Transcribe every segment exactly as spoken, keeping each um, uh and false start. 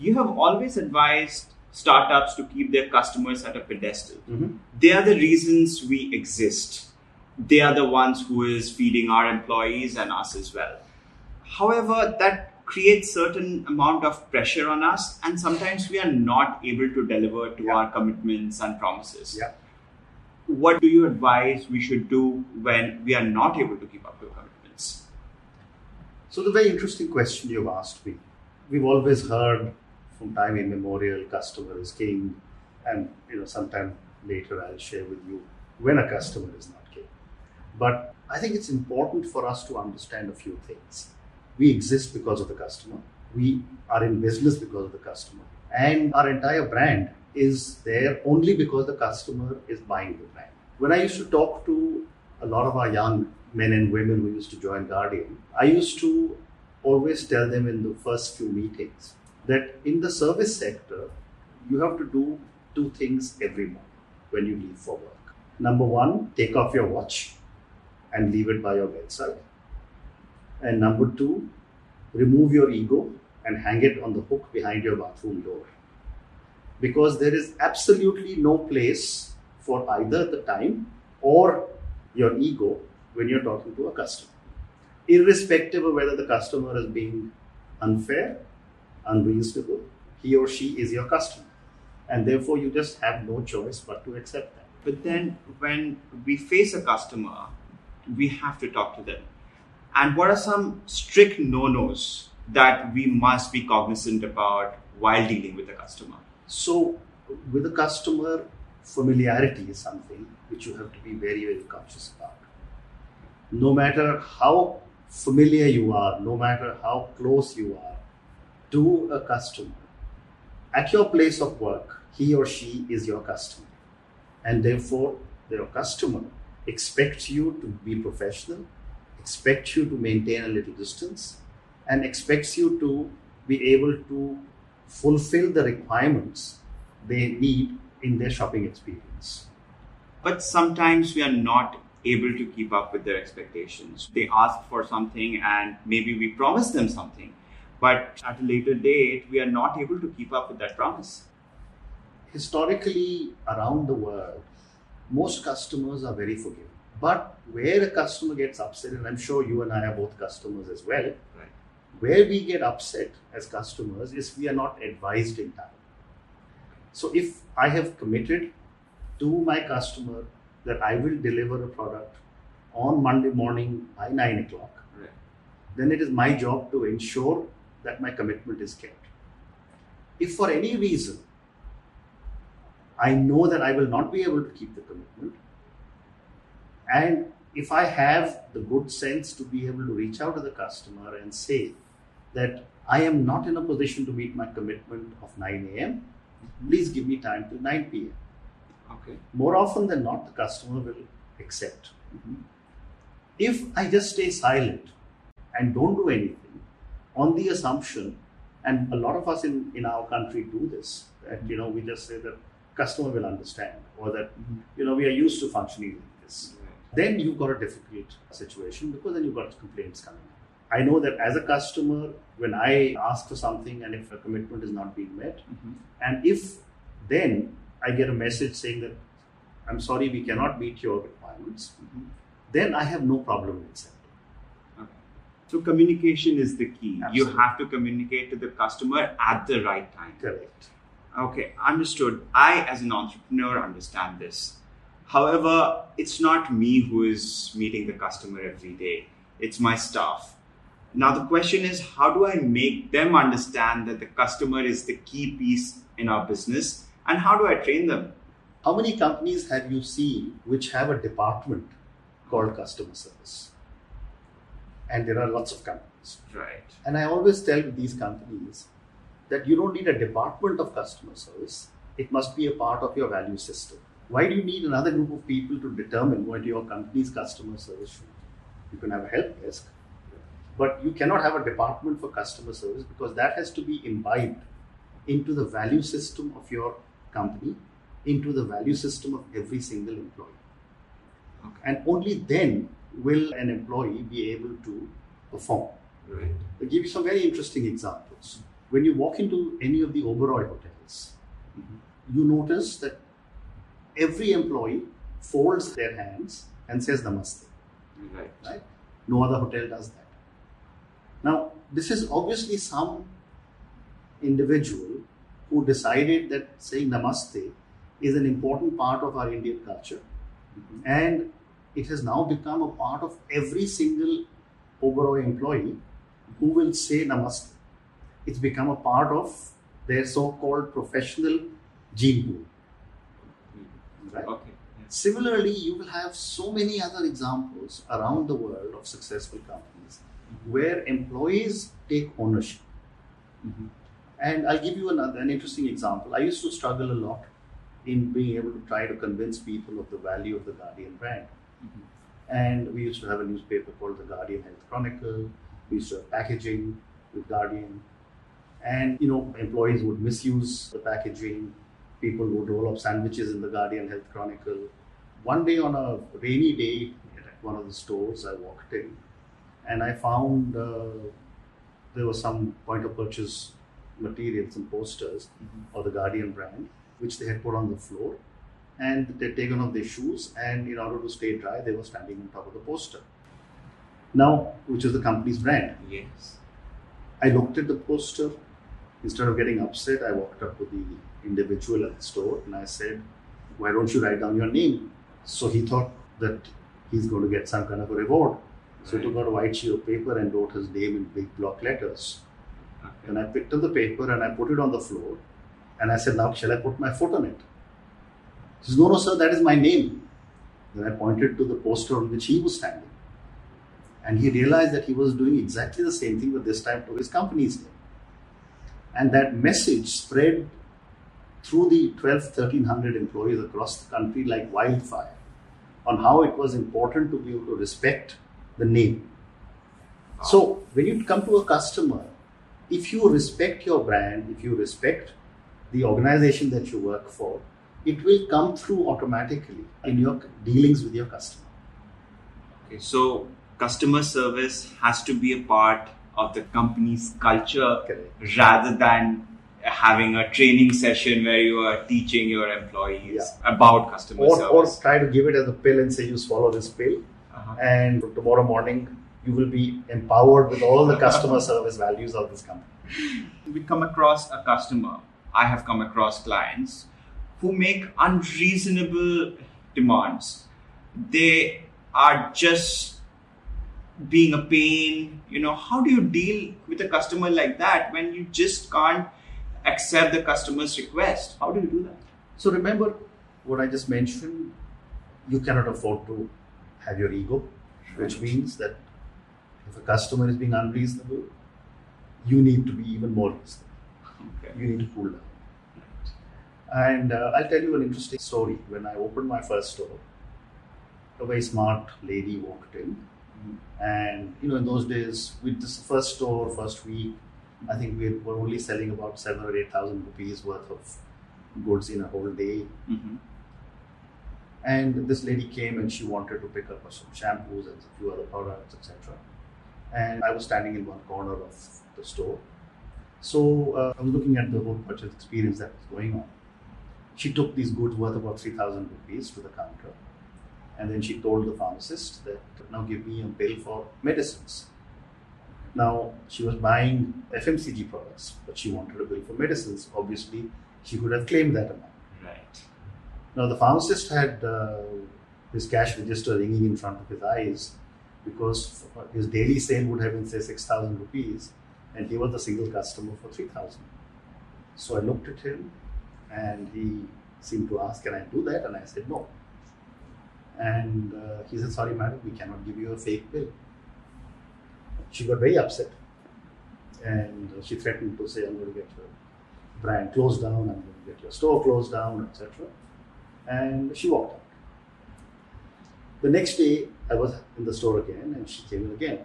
you have always advised startups to keep their customers at a pedestal. Mm-hmm. They are the reasons we exist. They are the ones who is feeding our employees and us as well. However, that creates certain amount of pressure on us, and sometimes we are not able to deliver to Yeah. our commitments and promises. Yeah. What do you advise we should do when we are not able to keep up to commitments? So the very interesting question you've asked me. We've always heard from time immemorial, customer is king, and you know, sometime later I'll share with you when a customer is not king. But I think it's important for us to understand a few things. We exist because of the customer. We are in business because of the customer. And our entire brand is there only because the customer is buying the brand. When I used to talk to a lot of our young men and women who used to join Guardian, I used to always tell them in the first few meetings that in the service sector, you have to do two things every morning when you leave for work. Number one, take off your watch and leave it by your bedside. And number two, remove your ego and hang it on the hook behind your bathroom door. Because there is absolutely no place for either the time or your ego when you're talking to a customer. Irrespective of whether the customer is being unfair, unreasonable, he or she is your customer. And therefore you just have no choice but to accept that. But then when we face a customer, we have to talk to them. And what are some strict no-nos that we must be cognizant about while dealing with a customer? So with a customer, familiarity is something which you have to be very, very conscious about. No matter how familiar you are, no matter how close you are to a customer, at your place of work, he or she is your customer. And therefore, your customer expects you to be professional, expects you to maintain a little distance, and expects you to be able to fulfill the requirements they need in their shopping experience. But sometimes we are not able to keep up with their expectations. They ask for something and maybe we promise them something, but at a later date, we are not able to keep up with that promise. Historically, around the world, most customers are very forgiving. But where a customer gets upset, and I'm sure you and I are both customers as well, Right. where we get upset as customers is we are not advised in time. So if I have committed to my customer that I will deliver a product on Monday morning by nine o'clock, Right. then it is my job to ensure that my commitment is kept. If for any reason I know that I will not be able to keep the commitment, and if I have the good sense to be able to reach out to the customer and say that I am not in a position to meet my commitment of nine a.m., please give me time till nine p.m. Okay. More often than not, the customer will accept. Mm-hmm. If I just stay silent and don't do anything on the assumption, and a lot of us in, in our country do this, that, you know, we just say that customer will understand, or that, you know, we are used to functioning like this. Then you've got a difficult situation because then you've got complaints coming. I know that as a customer, when I ask for something and if a commitment is not being met, Mm-hmm. and if then I get a message saying that I'm sorry, we cannot meet your requirements, Mm-hmm. then I have no problem in accepting. Okay. So communication is the key. Absolutely. You have to communicate to the customer at the right time. Correct. Okay, understood. I, as an entrepreneur, understand this. However, it's not me who is meeting the customer every day. It's my staff. Now, the question is, how do I make them understand that the customer is the key piece in our business, and how do I train them? How many companies have you seen which have a department called customer service? And there are lots of companies. Right. And I always tell these companies that you don't need a department of customer service. It must be a part of your value system. Why do you need another group of people to determine what your company's customer service should be? You can have a help desk, but you cannot have a department for customer service because that has to be imbibed into the value system of your company, into the value system of every single employee. Okay. And only then will an employee be able to perform. Right. I'll give you some very interesting examples. when you walk into any of the Oberoi hotels, mm-hmm. you notice that every employee folds their hands and says Namaste. Right. Right? No other hotel does that. Now, this is obviously some individual who decided that saying Namaste is an important part of our Indian culture, mm-hmm. and it has now become a part of every single Oberoi employee who will say Namaste. It's become a part of their so-called professional gene pool. Right? Okay. Yeah. Similarly, you will have so many other examples around the world of successful companies mm-hmm. where employees take ownership. Mm-hmm. And I'll give you another an interesting example. I used to struggle a lot in being able to try to convince people of the value of the Guardian brand. Mm-hmm. And we used to have a newspaper called the Guardian Health Chronicle. We used to have packaging with Guardian. And, you know, employees would misuse the packaging. People would roll up sandwiches in the Guardian Health Chronicle. One day on a rainy day at one of the stores, I walked in and I found uh, there was some point of purchase material, some posters mm-hmm. of the Guardian brand, which they had put on the floor. And they'd taken off their shoes, and in order to stay dry, they were standing on top of the poster. Now, which is the company's brand. Yes. I looked at the poster. Instead of getting upset, I walked up to the individual at the store and I said, why don't you write down your name? So he thought that he's going to get some kind of a reward. So he took out a white sheet of paper and wrote his name in big block letters. Okay. And I picked up the paper and I put it on the floor. And I said, now shall I put my foot on it? He says, no, no, sir, that is my name. Then I pointed to the poster on which he was standing. And he realized that he was doing exactly the same thing, but this time to his company's name. And that message spread through the twelve, thirteen hundred employees across the country like wildfire on how it was important to be able to respect the name. Wow. So when you come to a customer, if you respect your brand, if you respect the organization that you work for, it will come through automatically in your dealings with your customer. Okay, so customer service has to be a part of the company's culture. Correct. Rather than having a training session where you are teaching your employees yeah. about customer or, service. Or try to give it as a pill and say you swallow this pill uh-huh. and tomorrow morning you will be empowered with all the customer service values of this company. We come across a customer. I have come across clients who make unreasonable demands. They are just being a pain. You know, how do you deal with a customer like that when you just can't accept the customer's request? How do you do that? So remember what I just mentioned, you cannot afford to have your ego, which means that if a customer is being unreasonable, you need to be even more reasonable. Okay. You need to cool down. And uh, I'll tell you an interesting story. When I opened my first store, a very smart lady walked in. Mm-hmm. And, you know, in those days, with this first store, first week, I think we were only selling about seven or eight thousand rupees worth of goods in a whole day. Mm-hmm. And this lady came and she wanted to pick up some shampoos and a few other products, et cetera. And I was standing in one corner of the store. So uh, I was looking at the whole purchase experience that was going on. She took these goods worth about three thousand rupees to the counter. And then she told the pharmacist that, now give me a bill for medicines. Now, she was buying F M C G products, but she wanted a bill for medicines. Obviously, she could have claimed that amount. Right. Now, the pharmacist had uh, his cash register ringing in front of his eyes because his daily sale would have been, say, six thousand rupees, and he was the single customer for three thousand. So I looked at him, and he seemed to ask, can I do that? And I said, no. And uh, he said, sorry, madam, we cannot give you a fake bill. She got very upset. And she threatened to say, I'm going to get your brand closed down, I'm going to get your store closed down, et cetera. And she walked out. The next day, I was in the store again, and she came in again.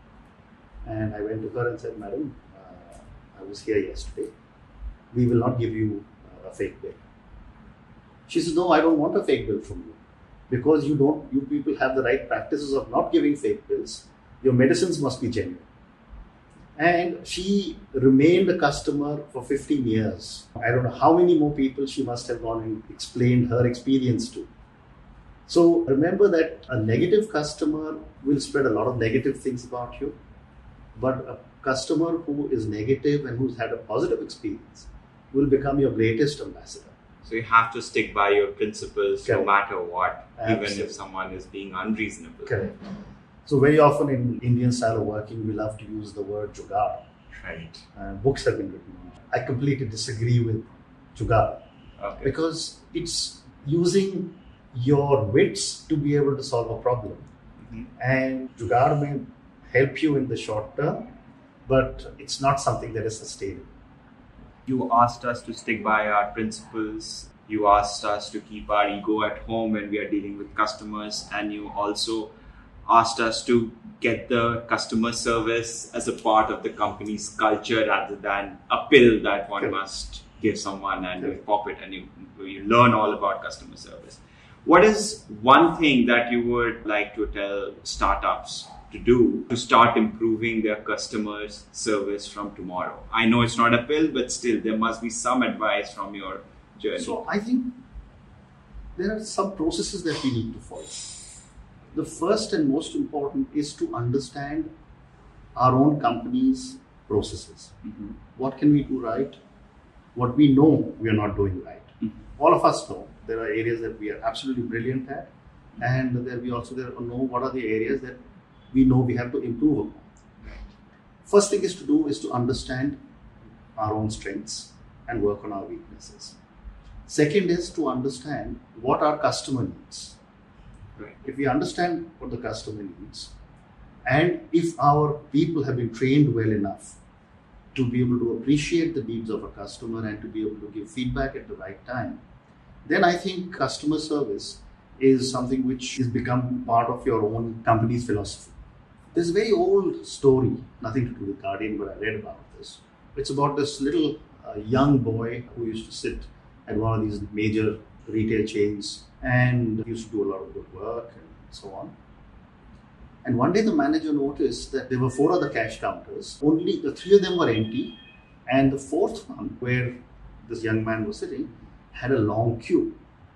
And I went to her and said, madam, uh, I was here yesterday. We will not give you uh, a fake bill. She says, no, I don't want a fake bill from you. Because you don't, you people have the right practices of not giving fake bills. Your medicines must be genuine. And she remained a customer for fifteen years. I don't know how many more people she must have gone and explained her experience to. So remember that a negative customer will spread a lot of negative things about you, but a customer who is negative and who's had a positive experience will become your greatest ambassador. So you have to stick by your principles. Correct. No matter what, Absolutely. Even if someone is being unreasonable. Correct. So very often in Indian style of working, we love to use the word jugaad. Right. Uh, books have been written on it. I completely disagree with jugaad. Okay. Because it's using your wits to be able to solve a problem. Mm-hmm. And jugaad may help you in the short term, but it's not something that is sustainable. You asked us to stick by our principles. You asked us to keep our ego at home when we are dealing with customers. And you also asked us to get the customer service as a part of the company's culture rather than a pill that one okay. must give someone and okay. you pop it and you, you learn all about customer service. What is one thing that you would like to tell startups to do to start improving their customer service from tomorrow? I know it's not a pill, but still there must be some advice from your journey. So I think there are some processes that we need to follow. The first and most important is to understand our own company's processes. Mm-hmm. What can we do right? What we know we are not doing right. Mm-hmm. All of us know there are areas that we are absolutely brilliant at, and there we also there know what are the areas that we know we have to improve upon. First thing is to do is to understand our own strengths and work on our weaknesses. Second is to understand what our customer needs. Right. If we understand what the customer needs, and if our people have been trained well enough to be able to appreciate the needs of a customer and to be able to give feedback at the right time, then I think customer service is something which has become part of your own company's philosophy. There's a very old story, nothing to do with Guardian, but I read about this. It's about this little uh, young boy who used to sit at one of these major retail chains and used to do a lot of good work and so on. And one day the manager noticed that there were four other cash counters. Only the three of them were empty, and the fourth one, where this young man was sitting, had a long queue.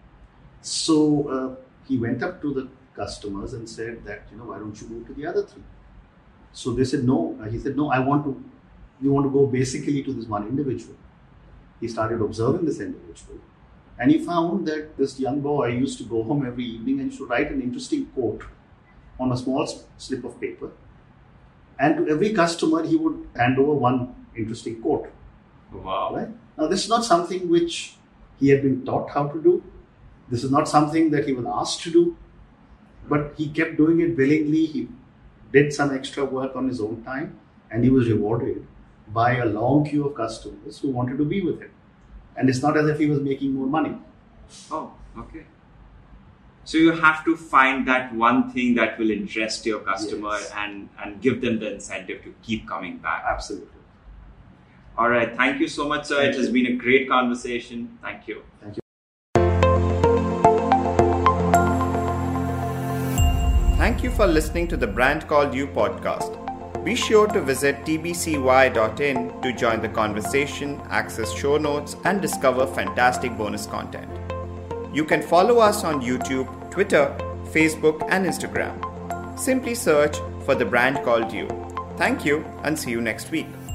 So uh, he went up to the customers and said that, you know, why don't you go to the other three? So they said no. He said, no, I want to, we want to go basically to this one individual. He started observing this individual, and he found that this young boy used to go home every evening and used to write an interesting quote on a small slip of paper. And to every customer, he would hand over one interesting quote. Wow. Right? Now, this is not something which he had been taught how to do. This is not something that he was asked to do. But he kept doing it willingly. He did some extra work on his own time, and he was rewarded by a long queue of customers who wanted to be with him. And it's not as if he was making more money. Oh, okay. So you have to find that one thing that will interest your customer yes. and, and give them the incentive to keep coming back. Absolutely. All right. Thank you so much, sir. Thank it has you. been a great conversation. Thank you. Thank you. Thank you for listening to the Brand Called You podcast. Be sure to visit t b c y dot in to join the conversation, access show notes, and discover fantastic bonus content. You can follow us on YouTube, Twitter, Facebook, and Instagram. Simply search for The Brand Called You. Thank you, and see you next week.